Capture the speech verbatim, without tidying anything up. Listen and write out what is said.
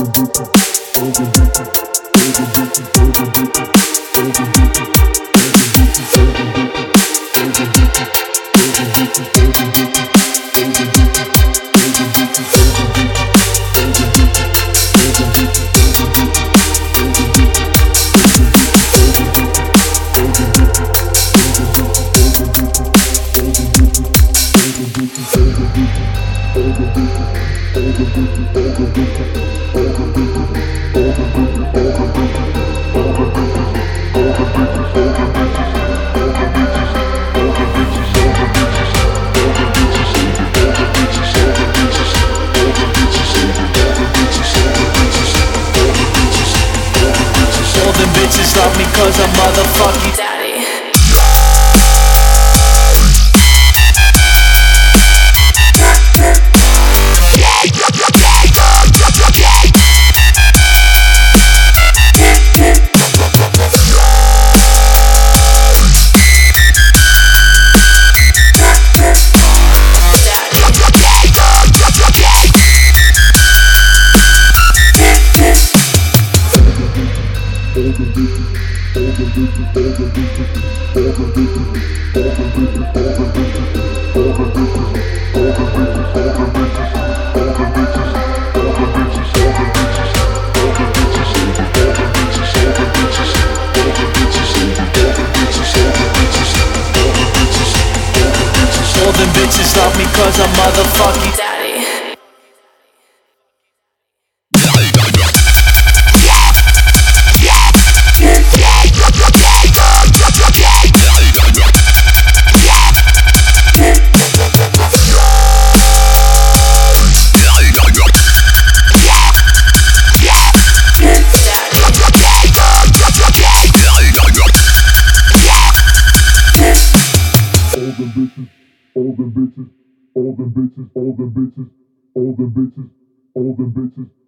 Bitches love me cause I'm motherfucking daddy. All them bitches love me cause I'm motherfucking daddy. All them bitches, all them bitches, all them bitches, all them bitches, all them bitches.